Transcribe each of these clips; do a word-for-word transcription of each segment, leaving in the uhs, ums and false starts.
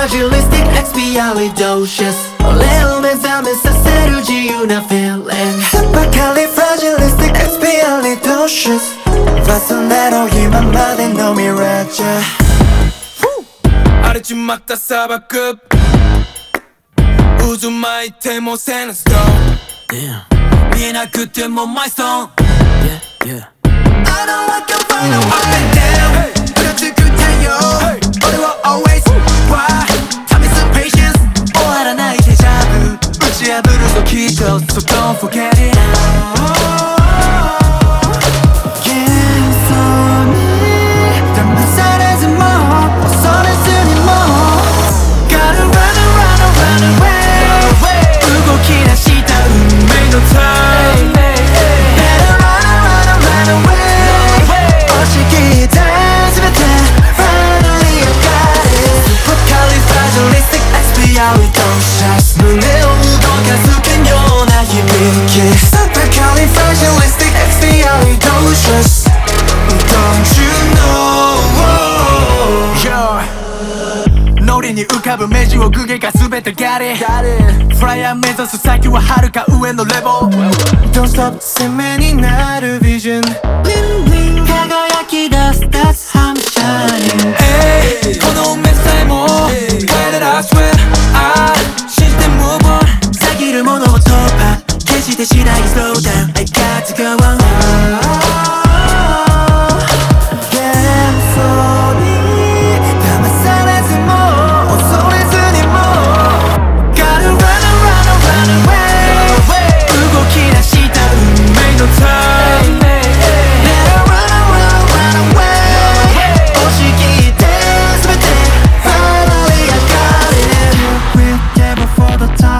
Supercalifragilisticexpialidocious 얼레음에 잠을 사세를 지우나 feeling Supercalifragilisticexpialidocious 와서내로 이만 말해 놈이라자 아래쪽 막다 사바급 우주 마이 테모 새는 스톤 미나 그때 뭐 my song Yeah, yeah I don't like your final up and down 그렇지 그때요 어려워 always why Time is some patience 오 알아 나의 데자부 우지야 부르소 기도 So don't forget it 눈에 오고 가슴엔 요나의 빛이 Supercalifragilisticexpialidocious Don't you know yeah. 노린이 우캅을 매지워 그게 가슴에 들가리 프라이하면서 수사기와 하루가 우에 너 레벨 Don't stop 세면이 나를 vision Bling bling輝き出す That's how I'm shining Hey, 번호 맵사이 뭐 Guided I swear I 사기를 모노고 토파 개시대 시나이 slow down I got to go on Yeah, 소리 담아 사라진 뭐 소리스니 뭐 Gotta run, run, run away 울고 기나 시다 Make no time Better run, run, run away 오시기 dance with it Finally I got it We'll get before the top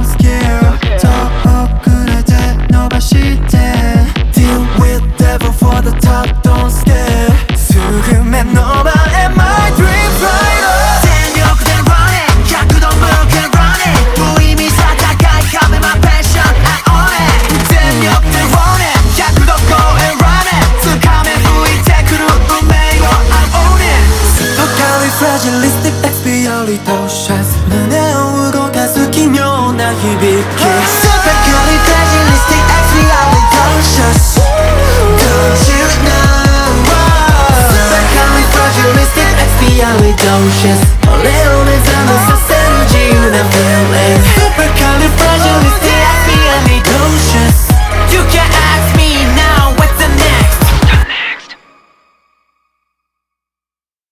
Deal with devil for the top, don't scare 수금의 너만 and my dream fighter Stand you 그댄 running 자꾸 don't look and running 보임이 사다가 come in my passion I own it Stand you 그댄 running 자꾸 don't go and run it 수감의 부위 테크로 운명이고 I own it Supercalifragilisticexpialidocious 눈에 오고 가슴 요나 희비키 Supercalifragilisticexpialidocious Don't you know Supercalifragilisticexpialidocious